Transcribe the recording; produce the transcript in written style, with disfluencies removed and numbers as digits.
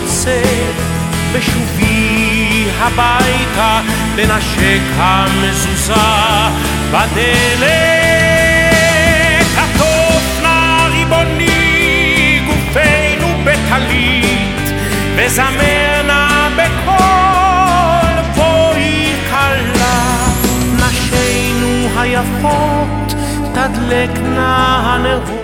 רוצה בשובי הביתה לנשק המזוזה בדלת. עטוף נא ריבוני גופנו בטלית וזמר נא בקול בואי כלה. נשינו היפות תדלקנה הנרות